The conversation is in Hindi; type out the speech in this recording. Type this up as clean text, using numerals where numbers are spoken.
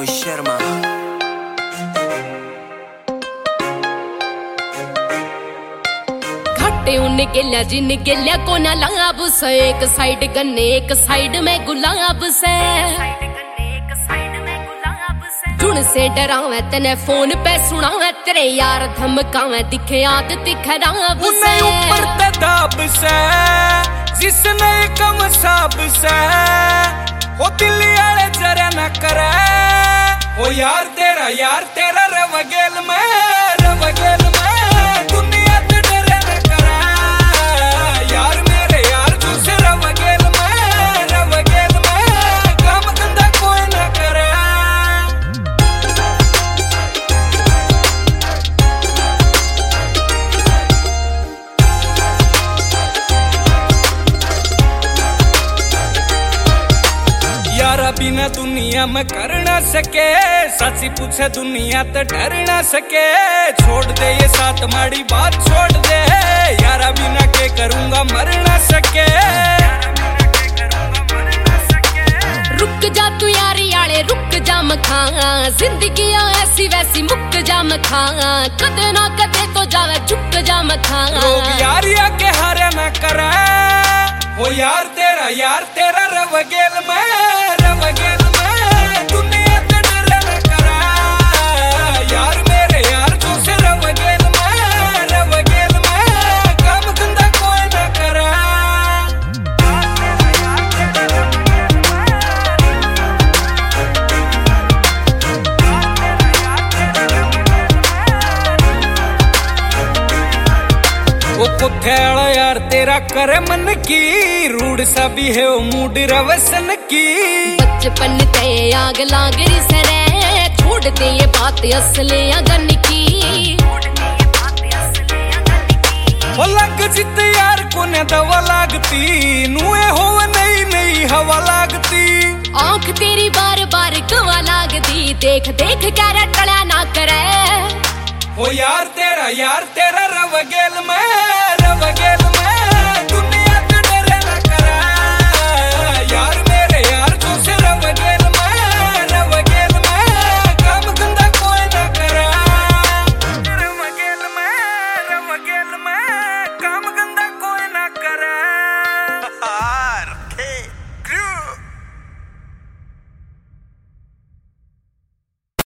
Rohit Sharma। घाटे उन गेल्या जिन गेल्या कोना लाभ से, एक साइड गन्ने एक साइड में गुलाब से। जुन से डरावे तने फोन पे सुनावे, तेरे यार धमकावे दिखे आदत खराब से। ऊपर तदाब से जिसने कम साब से, वो दिल्ली वाले जरा न करे। ओ यार तेरा रवगेल में दुनिया ते डरे न करे। यार मेरे यार तुझसे रवगेल में काम धंधा कोई न करे। यारा बिना दुनिया में कर ना सके, सच्ची पूछे दुनिया तो डर ना सके। छोड़ दे ये साथ माड़ी बात छोड़ दे, यारा बिना के करूंगा मर ना सके। रुक जा तू यारी आले रुक जा मखा, जिंदगी ऐसी वैसी मुक जा मखा। कदे ना कदे तो जावे झुक जा मखा। लोग यारिया के हारे ना करे। ओ यार तेरा रवगेल में दुनिया ते डरे न करे। यार मेरे यार तुझसे रवगेल में काम धंधा कोई न करे। वो कुत्थेड़ा यार तेरा करे मन की, रूड सा भी है वो मूड रवसन की। बचपन ते आग लाग रही सरे, छोड़ दे ये बात असले अगन की। वो लग जित यार कोने दवा लागती, नुए हो नई हवा लागती। आंख तेरी बार बार गवा लागदी, देख कर टला ना करे। ओ यार तेरा रवगेल में